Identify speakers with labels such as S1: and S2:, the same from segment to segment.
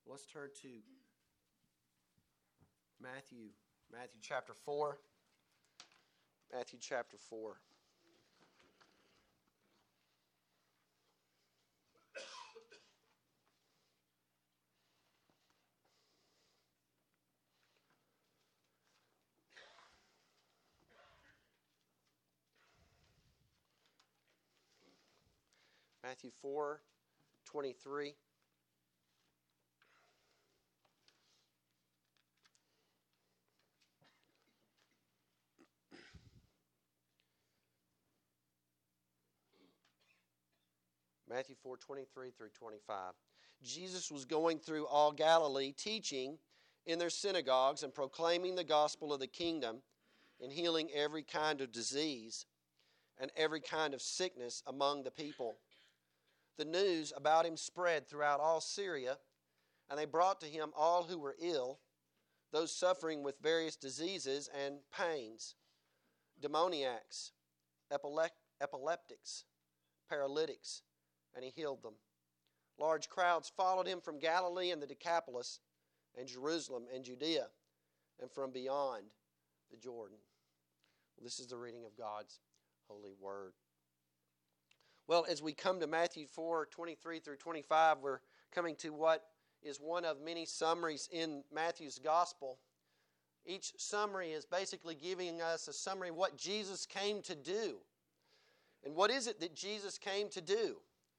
S1: Let's turn to Matthew chapter 4. Matthew chapter 4. Matthew 4:23. Matthew 4:23 through 25. Jesus was going through all Galilee, teaching in their synagogues and proclaiming the gospel of the kingdom and healing every kind of disease and every kind of sickness among the people. The news about him spread throughout all Syria, and they brought to him all who were ill, those suffering with various diseases and pains, demoniacs, epileptics, paralytics, and he healed them. Large crowds followed him from Galilee and the Decapolis and Jerusalem and Judea and from beyond the Jordan. Well, this is the reading of God's holy word. Well, as we come to Matthew 4:23 through 25, we're coming to what is one of many summaries in Matthew's gospel. Each summary is basically giving us a summary of what Jesus came to do. And what is it that Jesus came to do?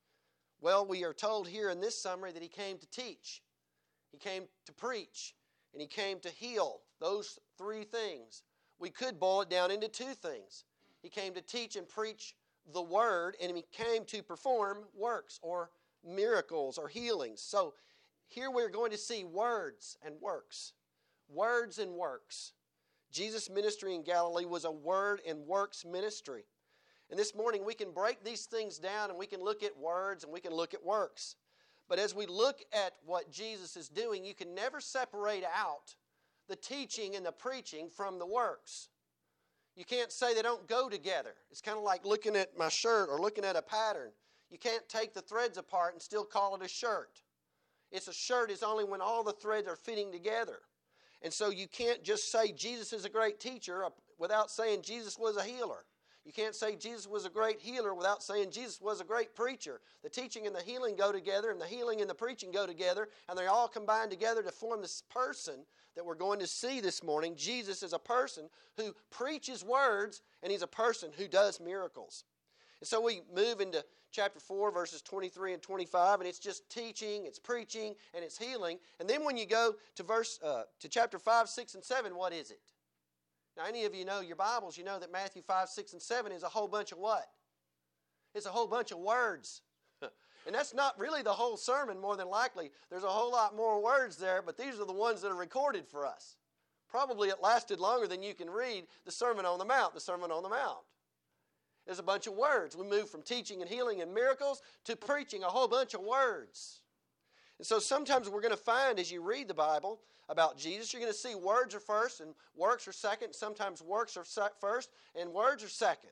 S1: Well, we are told here in this summary that he came to teach, he came to preach, and he came to heal. Those three things. We could boil it down into two things. He came to teach and preach the word, and he came to perform works or miracles or healings. So here we're going to see words and works. Words and works. Jesus' ministry in Galilee was a word and works ministry. And this morning we can break these things down and we can look at words and we can look at works. But as we look at what Jesus is doing, you can never separate out the teaching and the preaching from the works. You can't say they don't go together. It's kind of like looking at my shirt or looking at a pattern. You can't take the threads apart and still call it a shirt. It's a shirt is only when all the threads are fitting together. And so you can't just say Jesus is a great teacher without saying Jesus was a healer. You can't say Jesus was a great healer without saying Jesus was a great preacher. The teaching and the healing go together, and the healing and the preaching go together, and they all combine together to form this person that we're going to see this morning. Jesus is a person who preaches words, and he's a person who does miracles. And so we move into chapter 4, verses 23 and 25, and it's just teaching, it's preaching, and it's healing. And then when you go to chapter 5, 6, and 7, what is it? Now, any of you know your Bibles, you know that Matthew 5, 6, and 7 is a whole bunch of what? It's a whole bunch of words. And that's not really the whole sermon, more than likely. There's a whole lot more words there, but these are the ones that are recorded for us. Probably it lasted longer than you can read the Sermon on the Mount, the Sermon on the Mount. There's a bunch of words. We move from teaching and healing and miracles to preaching, a whole bunch of words. And so sometimes we're going to find as you read the Bible about Jesus, you're going to see words are first and works are second. Sometimes works are first and words are second.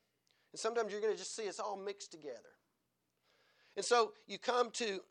S1: And sometimes you're going to just see it's all mixed together. And so you come to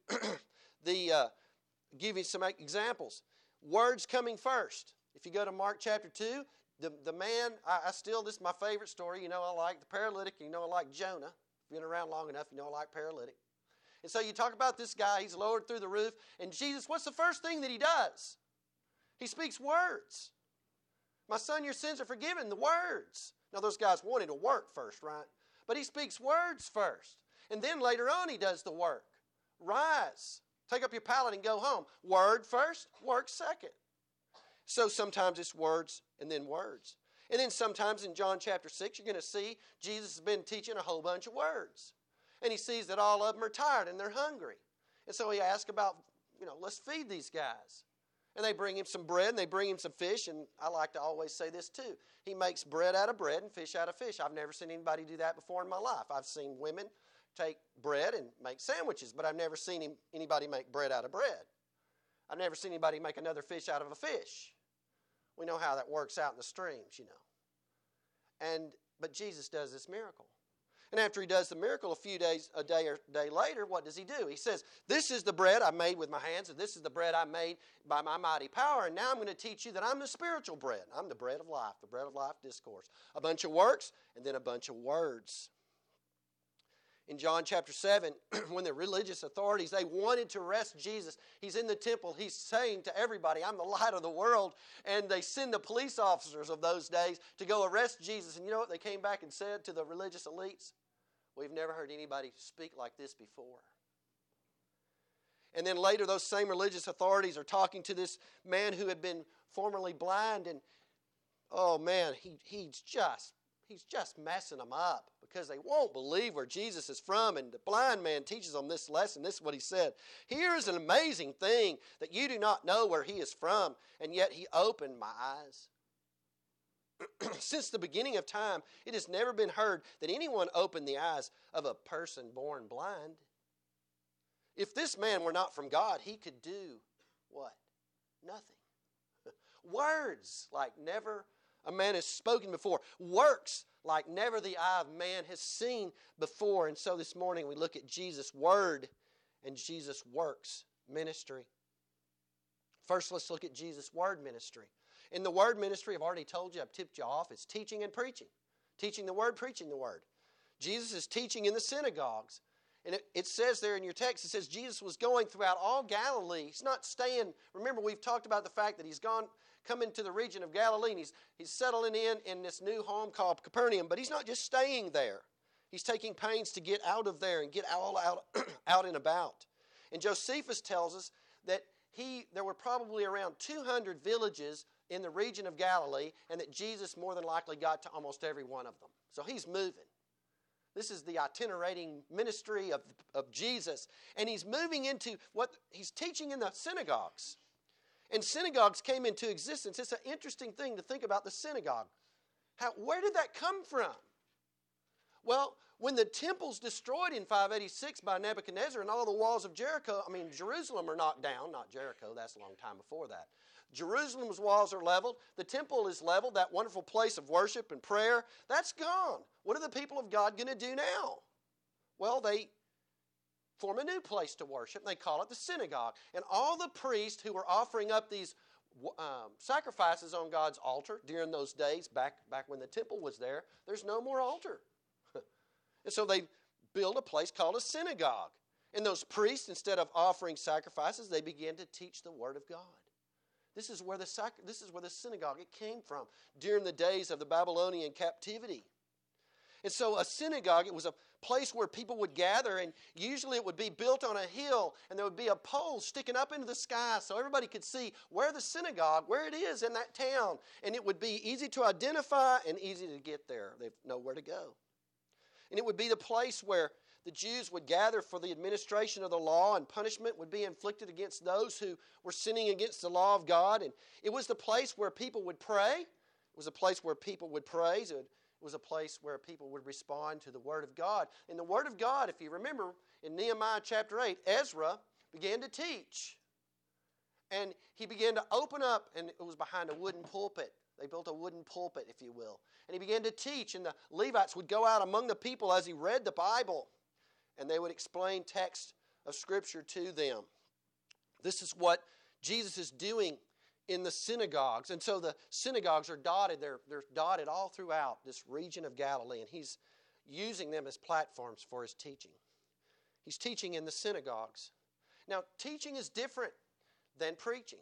S1: give you some examples. Words coming first. If you go to Mark chapter 2, the man, this is my favorite story. You know I like the paralytic. You know I like Jonah. If you've been around long enough, you know I like paralytic. And so you talk about this guy, he's lowered through the roof, and Jesus, what's the first thing that he does? He speaks words. My son, your sins are forgiven, the words. Now those guys wanted to work first, right? But he speaks words first. And then later on he does the work. Rise, take up your pallet and go home. Word first, work second. So sometimes it's words and then words. And then sometimes in John chapter 6, you're going to see Jesus has been teaching a whole bunch of words. And he sees that all of them are tired and they're hungry. And so he asks about, let's feed these guys. And they bring him some bread and they bring him some fish. And I like to always say this too. He makes bread out of bread and fish out of fish. I've never seen anybody do that before in my life. I've seen women take bread and make sandwiches, but I've never seen anybody make bread out of bread. I've never seen anybody make another fish out of a fish. We know how that works out in the streams, But Jesus does this miracle. And after he does the miracle a day later, what does he do? He says, this is the bread I made with my hands, and this is the bread I made by my mighty power, and now I'm going to teach you that I'm the spiritual bread. I'm the bread of life, the bread of life discourse. A bunch of works, and then a bunch of words. In John chapter 7, when the religious authorities, they wanted to arrest Jesus. He's in the temple. He's saying to everybody, I'm the light of the world. And they send the police officers of those days to go arrest Jesus. And you know what they came back and said to the religious elites? We've never heard anybody speak like this before. And then later, those same religious authorities are talking to this man who had been formerly blind. And, oh man, he's just messing them up because they won't believe where Jesus is from. And the blind man teaches them this lesson. This is what he said. Here is an amazing thing that you do not know where he is from, and yet he opened my eyes. Since the beginning of time, it has never been heard that anyone opened the eyes of a person born blind. If this man were not from God, he could do what? Nothing. Words like never a man has spoken before. Works like never the eye of man has seen before. And so this morning we look at Jesus' word and Jesus' works ministry. First, let's look at Jesus' word ministry. In the word ministry, I've already told you, I've tipped you off, it's teaching and preaching. Teaching the word, preaching the word. Jesus is teaching in the synagogues. And it says there in your text, it says Jesus was going throughout all Galilee. He's not staying. Remember, we've talked about the fact that he's come into the region of Galilee, and he's settling in this new home called Capernaum. But he's not just staying there. He's taking pains to get out of there and get all out and about. And Josephus tells us that there were probably around 200 villages in the region of Galilee, and that Jesus more than likely got to almost every one of them. So he's moving. This is the itinerating ministry of Jesus. And he's moving into what he's teaching in the synagogues. And synagogues came into existence. It's an interesting thing to think about the synagogue. Where did that come from? Well, when the temple's destroyed in 586 by Nebuchadnezzar and all the walls of Jerusalem are knocked down. Not Jericho, that's a long time before that. Jerusalem's walls are leveled. The temple is leveled, that wonderful place of worship and prayer. That's gone. What are the people of God going to do now? Well, they form a new place to worship, and they call it the synagogue. And all the priests who were offering up these sacrifices on God's altar during those days, back when the temple was there, there's no more altar. And so they build a place called a synagogue. And those priests, instead of offering sacrifices, they began to teach the Word of God. This is where the synagogue came from during the days of the Babylonian captivity. And so a synagogue, it was a place where people would gather, and usually it would be built on a hill, and there would be a pole sticking up into the sky so everybody could see where the synagogue, where it is in that town. And it would be easy to identify and easy to get there. They'd know where to go. And it would be the place where the Jews would gather for the administration of the law, and punishment would be inflicted against those who were sinning against the law of God. And it was the place where people would pray. It was a place where people would praise. It was a place where people would respond to the Word of God. And the Word of God, if you remember, in Nehemiah chapter 8, Ezra began to teach. And he began to open up, and it was behind a wooden pulpit. They built a wooden pulpit, if you will. And he began to teach, and the Levites would go out among the people as he read the Bible, and they would explain text of Scripture to them. This is what Jesus is doing in the synagogues. And so the synagogues are dotted. They're dotted all throughout this region of Galilee, and he's using them as platforms for his teaching. He's teaching in the synagogues. Now, teaching is different than preaching.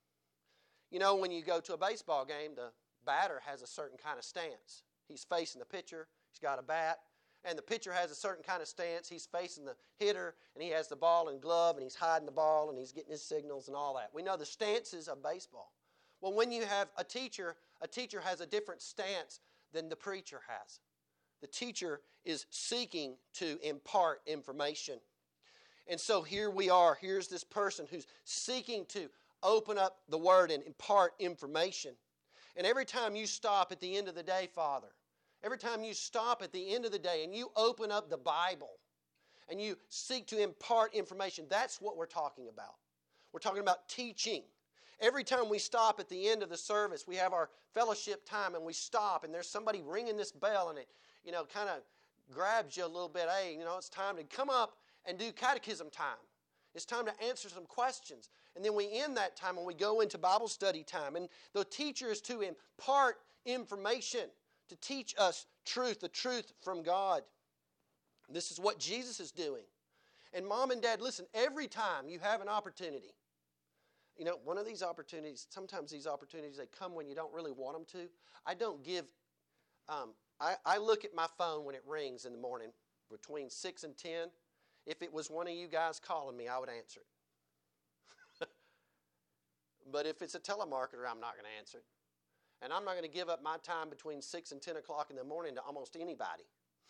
S1: You know, when you go to a baseball game, the batter has a certain kind of stance. He's facing the pitcher. He's got a bat. And the pitcher has a certain kind of stance. He's facing the hitter, and he has the ball and glove, and he's hiding the ball, and he's getting his signals and all that. We know the stances of baseball. Well, when you have a teacher has a different stance than the preacher has. The teacher is seeking to impart information. And so here we are. Here's this person who's seeking to open up the Word and impart information. And every time you stop at the end of the day, Father, every time you stop at the end of the day and you open up the Bible and you seek to impart information, that's what we're talking about. We're talking about teaching. Every time we stop at the end of the service, we have our fellowship time and we stop and there's somebody ringing this bell and it, kind of grabs you a little bit. Hey, it's time to come up and do catechism time. It's time to answer some questions. And then we end that time and we go into Bible study time. And the teacher is to impart information, to teach us truth, the truth from God. This is what Jesus is doing. And Mom and Dad, listen, every time you have an opportunity, one of these opportunities, sometimes these opportunities, they come when you don't really want them to. I don't give, I look at my phone when it rings in the morning between 6 and 10. If it was one of you guys calling me, I would answer it. But if it's a telemarketer, I'm not going to answer it. And I'm not going to give up my time between 6 and 10 o'clock in the morning to almost anybody.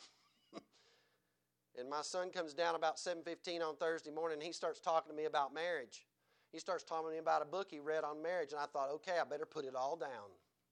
S1: And my son comes down about 7:15 on Thursday morning, and he starts talking to me about marriage. He starts talking to me about a book he read on marriage, and I thought, okay, I better put it all down.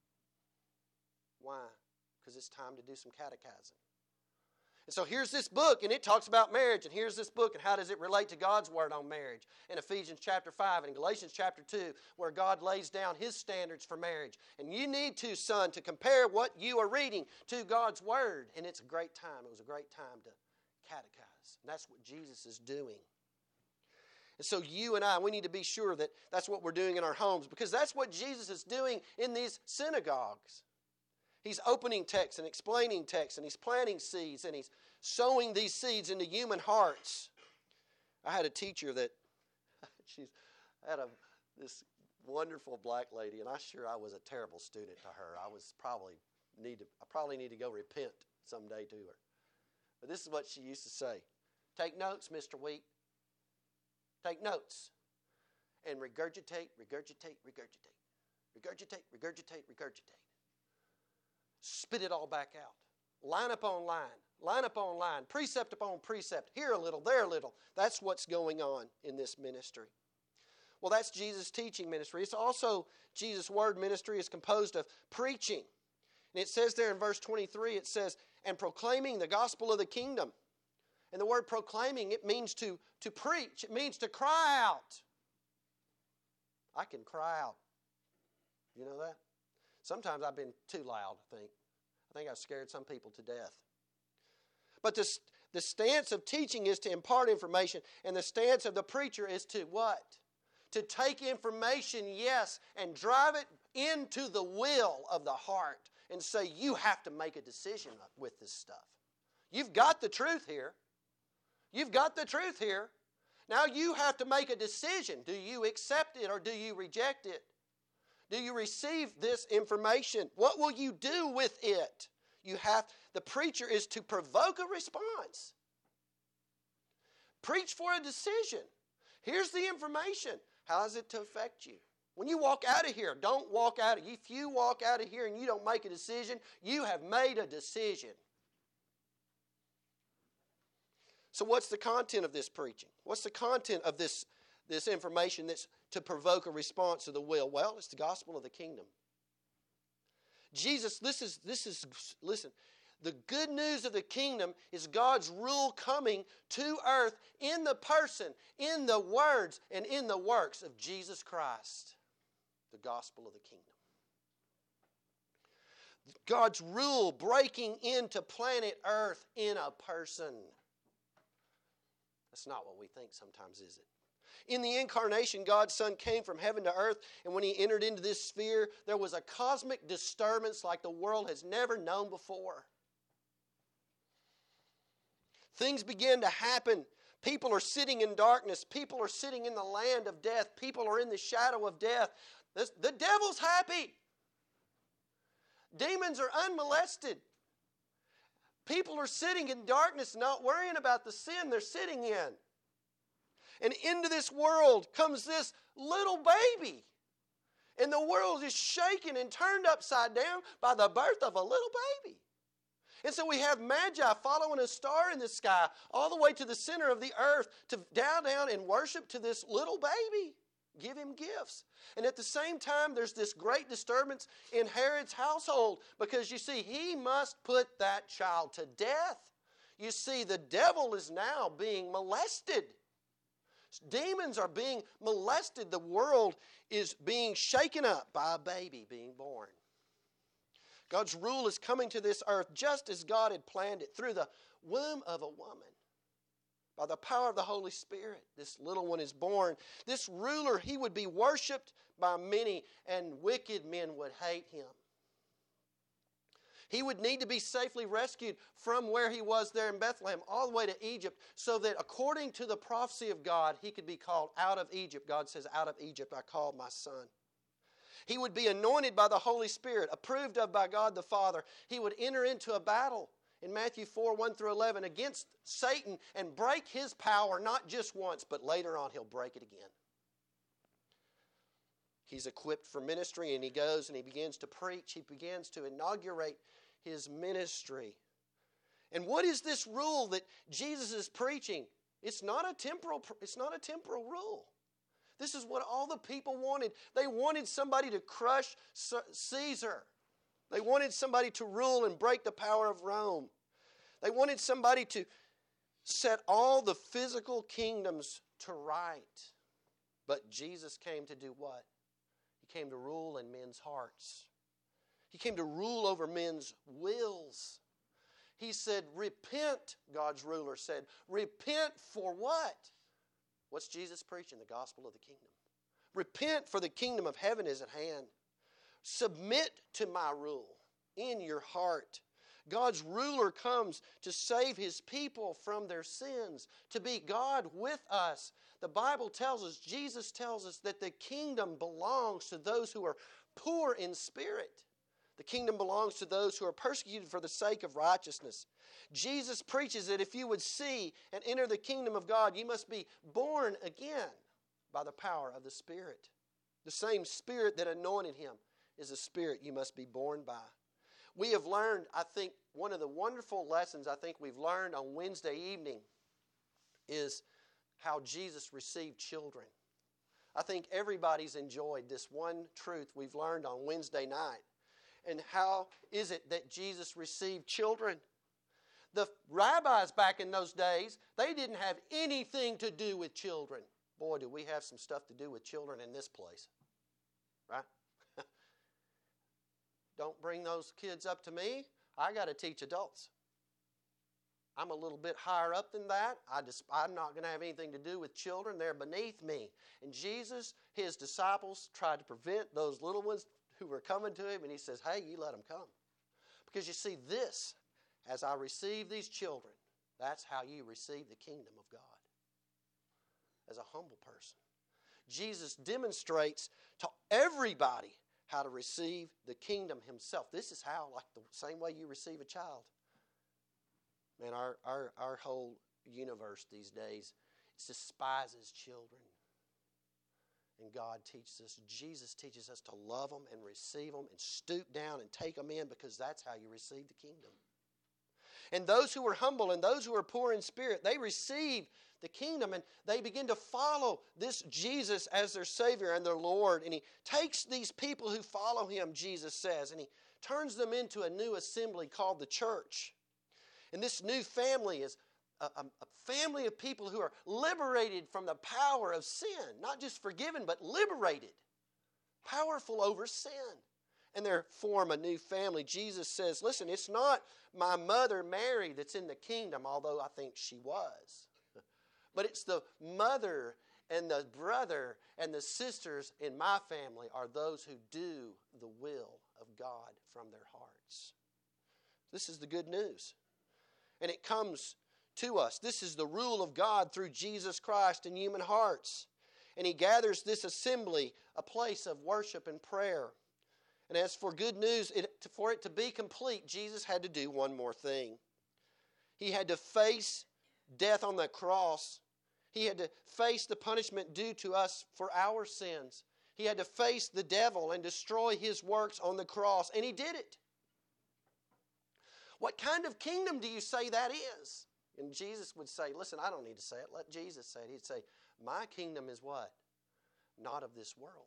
S1: Why? Because it's time to do some catechizing. And so here's this book, and it talks about marriage, and here's this book, and how does it relate to God's Word on marriage? In Ephesians chapter 5 and in Galatians chapter 2, where God lays down His standards for marriage. And you need to, son, to compare what you are reading to God's Word. And it's a great time. It was a great time to catechize. And that's what Jesus is doing. And so you and I, we need to be sure that that's what we're doing in our homes, because that's what Jesus is doing in these synagogues. He's opening texts and explaining texts, and He's planting seeds, and He's sowing these seeds into human hearts. I had a teacher that, this wonderful black lady, and I was a terrible student to her. I probably need to go repent someday to her. But this is what she used to say. Take notes, Mr. Wheat. Take notes. And regurgitate, regurgitate, regurgitate. Regurgitate, regurgitate, regurgitate. Spit it all back out. Line upon line. Line upon line. Precept upon precept. Here a little, there a little. That's what's going on in this ministry. Well, that's Jesus' teaching ministry. It's also Jesus' word ministry is composed of preaching. And it says there in verse 23, it says, and proclaiming the gospel of the kingdom. And the word proclaiming, it means to preach. It means to cry out. I can cry out. You know that? Sometimes I've been too loud, I think. I think I've scared some people to death. But the stance of teaching is to impart information, and the stance of the preacher is to what? To take information, yes, and drive it into the will of the heart and say, you have to make a decision with this stuff. You've got the truth here. You've got the truth here. Now you have to make a decision. Do you accept it or do you reject it? Do you receive this information? What will you do with it? The preacher is to provoke a response. Preach for a decision. Here's the information. How is it to affect you? When you walk out of here, don't walk out of here. If you walk out of here and you don't make a decision, you have made a decision. So what's the content of this preaching? What's the content of this information that's to provoke a response to the will? Well, it's the gospel of the kingdom. Jesus, listen, the good news of the kingdom is God's rule coming to earth in the person, in the words, and in the works of Jesus Christ. The gospel of the kingdom. God's rule breaking into planet earth in a person. That's not what we think sometimes, is it? In the incarnation, God's Son came from heaven to earth, and when He entered into this sphere, there was a cosmic disturbance like the world has never known before. Things began to happen. People are sitting in darkness. People are sitting in the land of death. People are in the shadow of death. The devil's happy. Demons are unmolested. People are sitting in darkness, not worrying about the sin they're sitting in. And into this world comes this little baby. And the world is shaken and turned upside down by the birth of a little baby. And so we have Magi following a star in the sky all the way to the center of the earth to bow down and worship to this little baby. Give him gifts. And at the same time, there's this great disturbance in Herod's household because you see, he must put that child to death. You see, the devil is now being molested. Demons are being molested. The world is being shaken up by a baby being born. God's rule is coming to this earth just as God had planned it through the womb of a woman. By the power of the Holy Spirit, this little one is born. This ruler, he would be worshipped by many, and wicked men would hate him. He would need to be safely rescued from where he was there in Bethlehem all the way to Egypt, so that according to the prophecy of God, he could be called out of Egypt. God says, out of Egypt I called my son. He would be anointed by the Holy Spirit, approved of by God the Father. He would enter into a battle in Matthew 4, 1 through 11 against Satan and break his power, not just once, but later on he'll break it again. He's equipped for ministry, and he goes and he begins to preach. He begins to inaugurate his ministry. And what is this rule that Jesus is preaching? It's not a temporal rule. This is what all the people wanted. They wanted somebody to crush Caesar. They wanted somebody to rule and break the power of Rome. They wanted somebody to set all the physical kingdoms to right. But Jesus came to do what? He came to rule in men's hearts. He came to rule over men's wills. He said, repent, God's ruler said. Repent for what? What's Jesus preaching? The gospel of the kingdom. Repent, for the kingdom of heaven is at hand. Submit to my rule in your heart. God's ruler comes to save his people from their sins, to be God with us. The Bible tells us, Jesus tells us, that the kingdom belongs to those who are poor in spirit. The kingdom belongs to those who are persecuted for the sake of righteousness. Jesus preaches that if you would see and enter the kingdom of God, you must be born again by the power of the Spirit. The same Spirit that anointed him is a Spirit you must be born by. We have learned, I think, one of the wonderful lessons I think we've learned on Wednesday evening is how Jesus received children. I think everybody's enjoyed this one truth we've learned on Wednesday night. And how is it that Jesus received children? The rabbis back in those days, they didn't have anything to do with children. Boy, do we have some stuff to do with children in this place. Right? Don't bring those kids up to me. I got to teach adults. I'm a little bit higher up than that. I'm not going to have anything to do with children. They're beneath me. And Jesus, his disciples, tried to prevent those little ones who were coming to him, and he says, hey, you let them come. Because you see, this, as I receive these children, that's how you receive the kingdom of God. As a humble person. Jesus demonstrates to everybody how to receive the kingdom himself. This is how, like the same way you receive a child. Man, our whole universe these days despises children. And God teaches us, Jesus teaches us to love them and receive them and stoop down and take them in, because that's how you receive the kingdom. And those who are humble and those who are poor in spirit, they receive the kingdom and they begin to follow this Jesus as their Savior and their Lord. And he takes these people who follow him, Jesus says, and he turns them into a new assembly called the church. And this new family is a family of people who are liberated from the power of sin. Not just forgiven, but liberated. Powerful over sin. And they form a new family. Jesus says, listen, it's not my mother Mary that's in the kingdom, although I think she was. But it's the mother and the brother and the sisters in my family are those who do the will of God from their hearts. This is the good news. And it comes to us. This is the rule of God through Jesus Christ in human hearts. And he gathers this assembly, a place of worship and prayer. And as for good news, for it to be complete, Jesus had to do one more thing. He had to face death on the cross. He had to face the punishment due to us for our sins. He had to face the devil and destroy his works on the cross. And he did it. What kind of kingdom do you say that is? And Jesus would say, listen, I don't need to say it. Let Jesus say it. He'd say, my kingdom is what? Not of this world.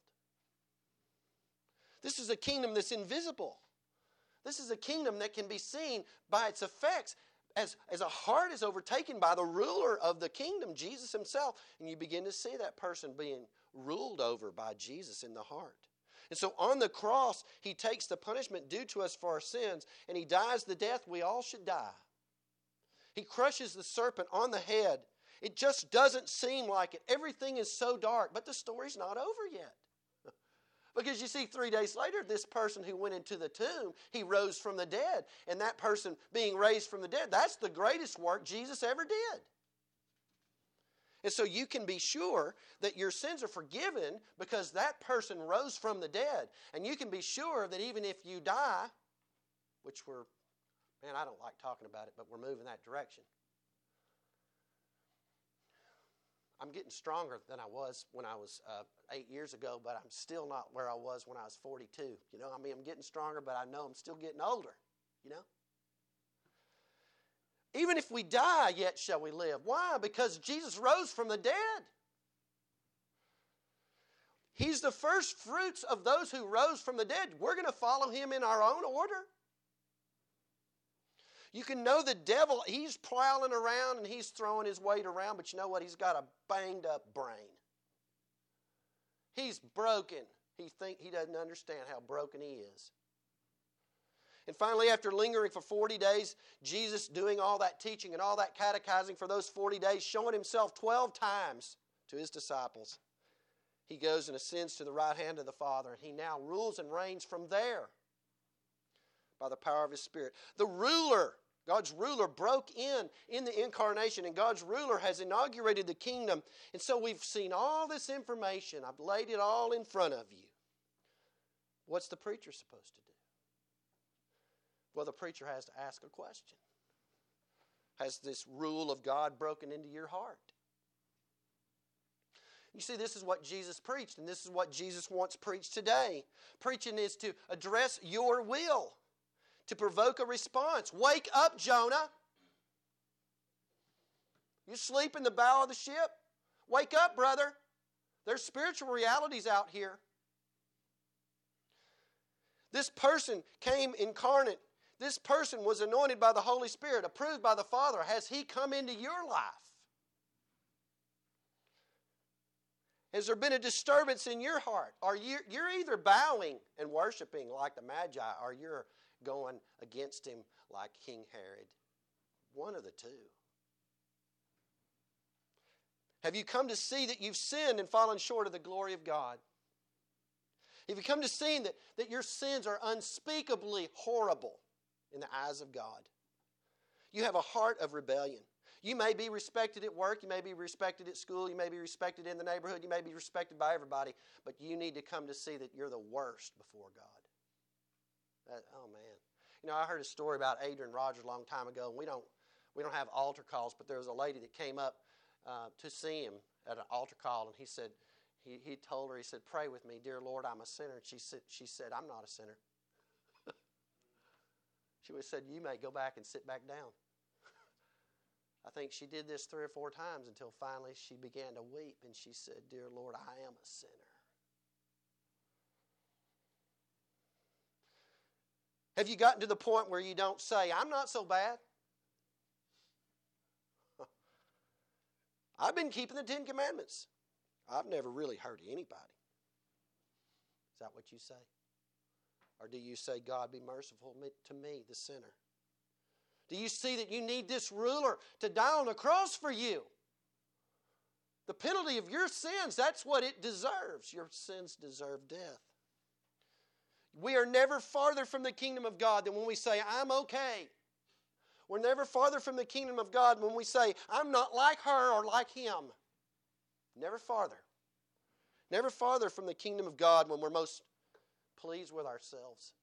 S1: This is a kingdom that's invisible. This is a kingdom that can be seen by its effects as a heart is overtaken by the ruler of the kingdom, Jesus himself. And you begin to see that person being ruled over by Jesus in the heart. And so on the cross, he takes the punishment due to us for our sins, and he dies the death we all should die. He crushes the serpent on the head. It just doesn't seem like it. Everything is so dark, but the story's not over yet. Because you see, 3 days later, this person who went into the tomb, he rose from the dead. And that person being raised from the dead, that's the greatest work Jesus ever did. And so you can be sure that your sins are forgiven because that person rose from the dead. And you can be sure that even if you die, which I don't like talking about it, but we're moving that direction. I'm getting stronger than I was when I was 8 years ago, but I'm still not where I was when I was 42. I'm getting stronger, but I know I'm still getting older, Even if we die, yet shall we live. Why? Because Jesus rose from the dead. He's the first fruits of those who rose from the dead. We're going to follow him in our own order. You can know the devil, he's prowling around and he's throwing his weight around, but you know what? He's got a banged up brain. He's broken. He doesn't understand how broken he is. And finally, after lingering for 40 days, Jesus doing all that teaching and all that catechizing for those 40 days, showing himself 12 times to his disciples, he goes and ascends to the right hand of the Father, and he now rules and reigns from there by the power of his Spirit. The ruler, God's ruler, broke in the incarnation, and God's ruler has inaugurated the kingdom. And so we've seen all this information. I've laid it all in front of you. What's the preacher supposed to do? Well, the preacher has to ask a question. Has this rule of God broken into your heart? You see, this is what Jesus preached, and this is what Jesus wants preached today. Preaching is to address your will, to provoke a response. Wake up, Jonah. You sleep in the bow of the ship? Wake up, brother. There's spiritual realities out here. This person came incarnate. This person was anointed by the Holy Spirit, approved by the Father. Has he come into your life? Has there been a disturbance in your heart? You're either bowing and worshiping like the Magi, or you're going against him like King Herod. One of the two. Have you come to see that you've sinned and fallen short of the glory of God? Have you come to see that your sins are unspeakably horrible in the eyes of God? You have a heart of rebellion. You may be respected at work, you may be respected at school, you may be respected in the neighborhood, you may be respected by everybody, but you need to come to see that you're the worst before God. Oh man. I heard a story about Adrian Rogers a long time ago, and we don't have altar calls, but there was a lady that came up to see him at an altar call, and he said, he told her, he said, "Pray with me, dear Lord, I'm a sinner." And she said, "I'm not a sinner." She would have said, "You may go back and sit back down." I think she did this 3 or 4 times until finally she began to weep, and she said, "Dear Lord, I am a sinner." Have you gotten to the point where you don't say, "I'm not so bad"? I've been keeping the 10 Commandments. I've never really hurt anybody. Is that what you say? Or do you say, "God, be merciful to me, the sinner"? Do you see that you need this ruler to die on the cross for you? The penalty of your sins, that's what it deserves. Your sins deserve death. We are never farther from the kingdom of God than when we say, "I'm okay." We're never farther from the kingdom of God when we say, "I'm not like her or like him." Never farther. Never farther from the kingdom of God when we're most pleased with ourselves.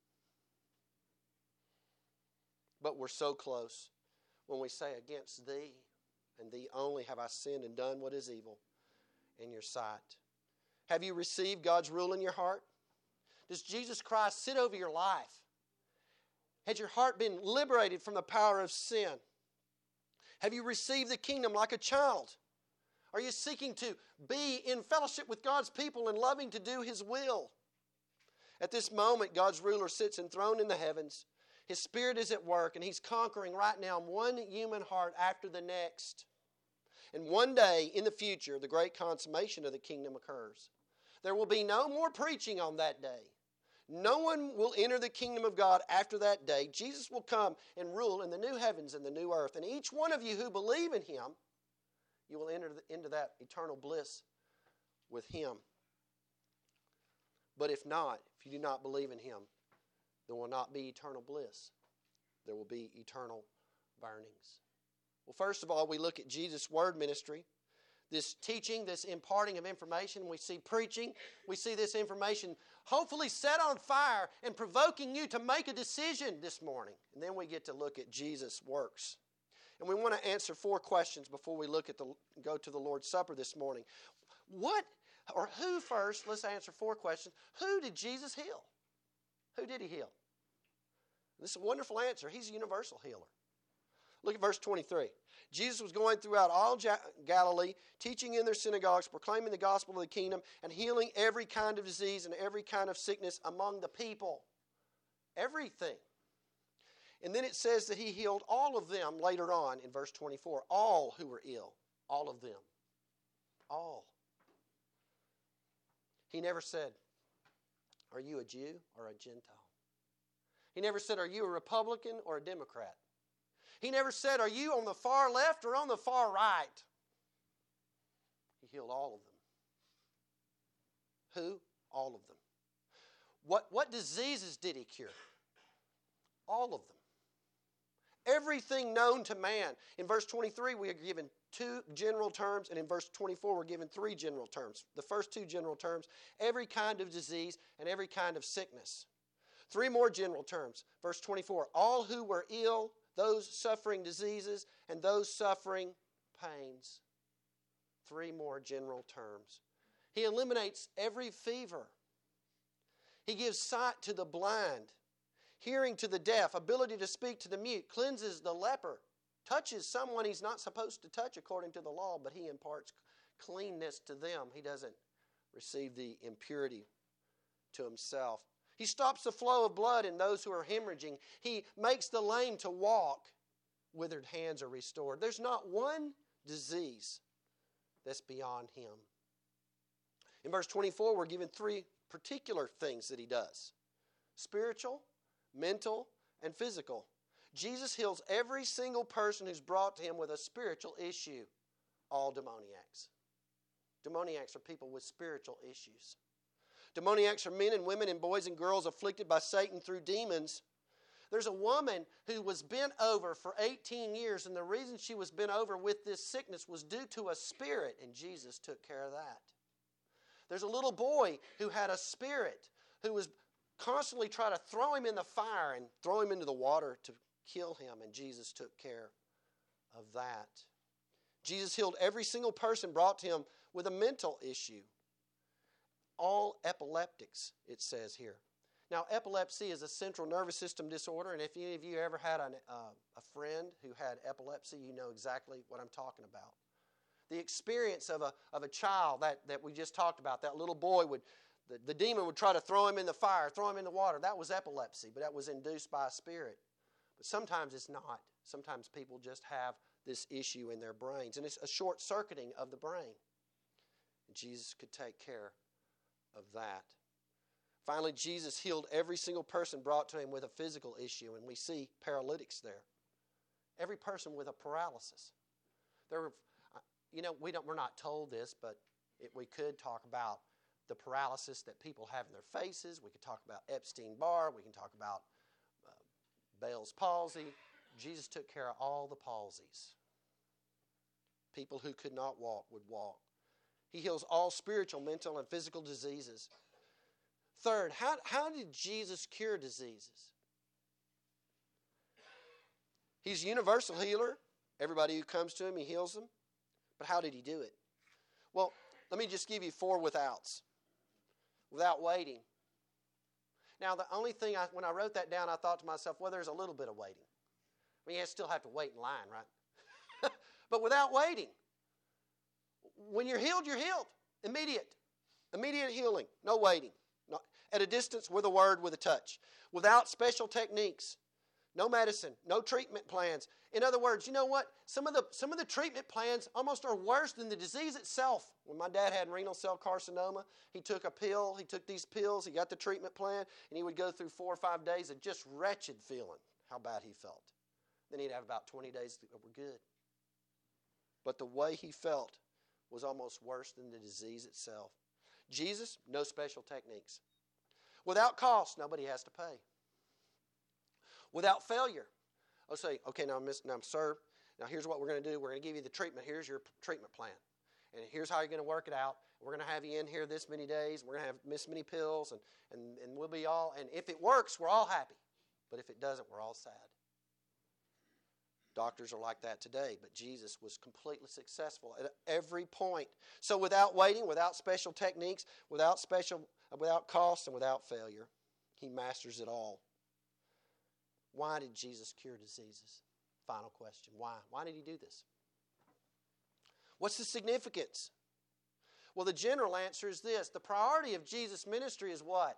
S1: But we're so close when we say, "Against thee and thee only have I sinned and done what is evil in your sight." Have you received God's rule in your heart? Does Jesus Christ sit over your life? Has your heart been liberated from the power of sin? Have you received the kingdom like a child? Are you seeking to be in fellowship with God's people and loving to do His will? At this moment, God's ruler sits enthroned in the heavens. His Spirit is at work, and He's conquering right now one human heart after the next. And one day in the future, the great consummation of the kingdom occurs. There will be no more preaching on that day. No one will enter the kingdom of God after that day. Jesus will come and rule in the new heavens and the new earth. And each one of you who believe in Him, you will enter into that eternal bliss with Him. But if not, if you do not believe in Him, there will not be eternal bliss. There will be eternal burnings. Well, first of all, we look at Jesus' word ministry. This teaching, this imparting of information. We see preaching. We see this information hopefully set on fire and provoking you to make a decision this morning. And then we get to look at Jesus' works. And we want to answer 4 questions before we go to the Lord's Supper this morning. Who first? Let's answer 4 questions. Who did Jesus heal? Who did He heal? This is a wonderful answer. He's a universal healer. Look at verse 23. Jesus was going throughout all Galilee, teaching in their synagogues, proclaiming the gospel of the kingdom, and healing every kind of disease and every kind of sickness among the people. Everything. And then it says that He healed all of them later on in verse 24. All who were ill. All of them. All. He never said, are you a Jew or a Gentile? He never said, are you a Republican or a Democrat? He never said, are you on the far left or on the far right? He healed all of them. Who? All of them. What diseases did He cure? All of them. Everything known to man. In verse 23, we are given 2 general terms, and in verse 24, we're given 3 general terms. The first 2 general terms, every kind of disease and every kind of sickness. 3 more general terms. Verse 24, all who were ill, those suffering diseases, and those suffering pains. 3 more general terms. He eliminates every fever. He gives sight to the blind, hearing to the deaf, ability to speak to the mute, cleanses the leper, touches someone he's not supposed to touch according to the law, but He imparts cleanness to them. He doesn't receive the impurity to Himself. He stops the flow of blood in those who are hemorrhaging. He makes the lame to walk. Withered hands are restored. There's not one disease that's beyond Him. In verse 24, we're given 3 particular things that He does. Spiritual, mental, and physical. Jesus heals every single person who's brought to Him with a spiritual issue. All demoniacs. Demoniacs are people with spiritual issues. Demoniacs are men and women and boys and girls afflicted by Satan through demons. There's a woman who was bent over for 18 years, and the reason she was bent over with this sickness was due to a spirit, and Jesus took care of that. There's a little boy who had a spirit who was constantly trying to throw him in the fire and throw him into the water to kill him, and Jesus took care of that. Jesus healed every single person brought to Him with a mental issue. All epileptics, it says here. Now, epilepsy is a central nervous system disorder, and if any of you ever had a friend who had epilepsy, you know exactly what I'm talking about. The experience of a child that we just talked about, that little boy the demon would try to throw him in the fire, throw him in the water. That was epilepsy, but that was induced by a spirit. But sometimes it's not. Sometimes people just have this issue in their brains, and it's a short-circuiting of the brain. And Jesus could take care of that. Finally, Jesus healed every single person brought to Him with a physical issue, and we see paralytics there. Every person with a paralysis. We're not told this, but we could talk about the paralysis that people have in their faces. We could talk about Epstein-Barr. We can talk about Bell's palsy. Jesus took care of all the palsies. People who could not walk would walk. He heals all spiritual, mental, and physical diseases. Third, how did Jesus cure diseases? He's a universal healer. Everybody who comes to Him, He heals them. But how did He do it? Well, let me just give you 4 withouts. Without waiting. Now, the only thing, when I wrote that down, I thought to myself, well, there's a little bit of waiting. I mean, you still have to wait in line, right? But without waiting. When you're healed, you're healed. Immediate. Immediate healing. No waiting. Not, at a distance, with a word, with a touch. Without special techniques. No medicine, no treatment plans. In other words, you know what? Some of the treatment plans almost are worse than the disease itself. When my dad had renal cell carcinoma, he took a pill, he took these pills, he got the treatment plan, and he would go through 4 or 5 days of just wretched feeling, how bad he felt. Then he'd have about 20 days that were good. But the way he felt was almost worse than the disease itself. Jesus, no special techniques. Without cost, nobody has to pay. Without failure. I'll say, okay, now, sir, now here's what we're going to do. We're going to give you the treatment. Here's your treatment plan. And here's how you're going to work it out. We're going to have you in here this many days. We're going to have this many pills, and we'll be all, and if it works, we're all happy. But if it doesn't, we're all sad. Doctors are like that today, but Jesus was completely successful at every point. So without waiting, without special techniques, without cost, and without failure, he masters it all. Why did Jesus cure diseases? Final question. Why? Why did he do this? What's the significance? Well, the general answer is this. The priority of Jesus' ministry is what?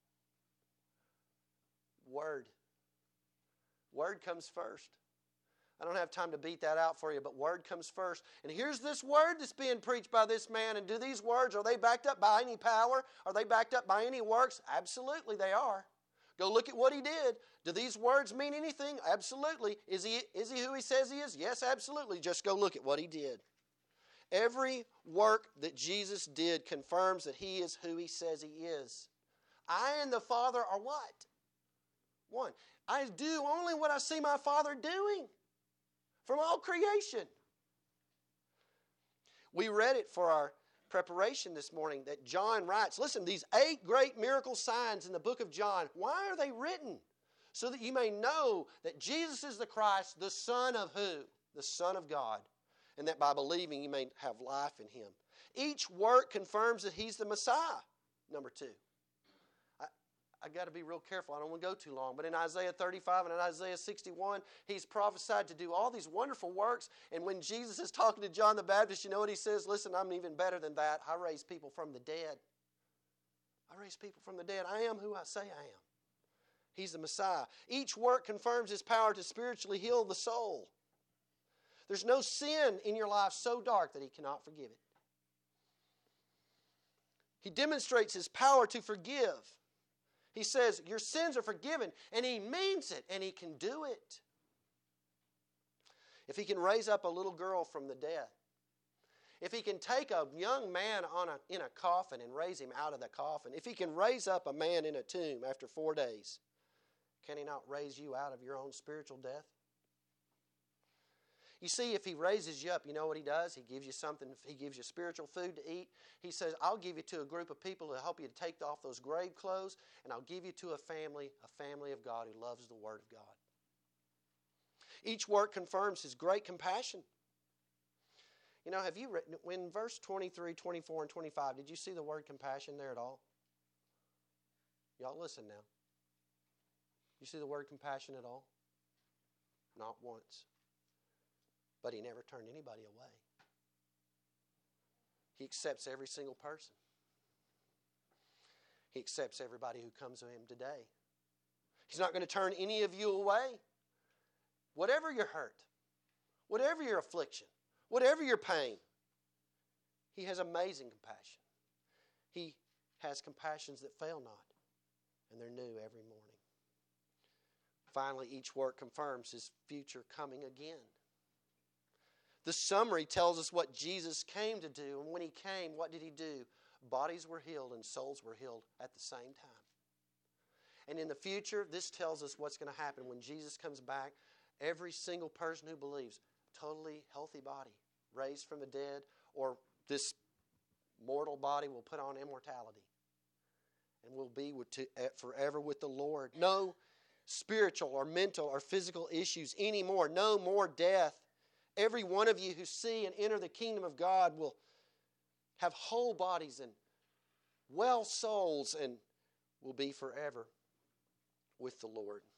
S1: Word. Word comes first. I don't have time to beat that out for you, but word comes first. And here's this word that's being preached by this man. And do these words, are they backed up by any power? Are they backed up by any works? Absolutely they are. Go look at what he did. Do these words mean anything? Absolutely. Is he who he says he is? Yes, absolutely. Just go look at what he did. Every work that Jesus did confirms that he is who he says he is. I and the Father are what? One. I do only what I see my Father doing from all creation. We read it for our preparation this morning that John writes. Listen, these 8 great miracle signs in the book of John, why are they written? So that you may know that Jesus is the Christ, the Son of who? The Son of God. And that by believing you may have life in him. Each work confirms that he's the Messiah. Number 2. I've got to be real careful. I don't want to go too long. But in Isaiah 35 and in Isaiah 61, he's prophesied to do all these wonderful works. And when Jesus is talking to John the Baptist, you know what he says? Listen, I'm even better than that. I raise people from the dead. I raise people from the dead. I am who I say I am. He's the Messiah. Each work confirms his power to spiritually heal the soul. There's no sin in your life so dark that he cannot forgive it. He demonstrates his power to forgive. He says, your sins are forgiven, and he means it, and he can do it. If he can raise up a little girl from the dead, if he can take a young man in a coffin and raise him out of the coffin, if he can raise up a man in a tomb after 4 days, can he not raise you out of your own spiritual death? You see, if he raises you up, you know what he does? He gives you something. He gives you spiritual food to eat. He says, I'll give you to a group of people to help you to take off those grave clothes, and I'll give you to a family of God who loves the Word of God. Each work confirms his great compassion. You know, have you written, when verse 23, 24, and 25, did you see the word compassion there at all? Y'all listen now. You see the word compassion at all? Not once. But he never turned anybody away. He accepts every single person. He accepts everybody who comes to him today. He's not going to turn any of you away. Whatever your hurt, whatever your affliction, whatever your pain, he has amazing compassion. He has compassions that fail not, and they're new every morning. Finally, each work confirms his future coming again. The summary tells us what Jesus came to do. And when he came, what did he do? Bodies were healed and souls were healed at the same time. And in the future, this tells us what's going to happen. When Jesus comes back, every single person who believes, totally healthy body, raised from the dead, or this mortal body will put on immortality. And will be forever with the Lord. No spiritual or mental or physical issues anymore. No more death. Every one of you who see and enter the kingdom of God will have whole bodies and well souls and will be forever with the Lord.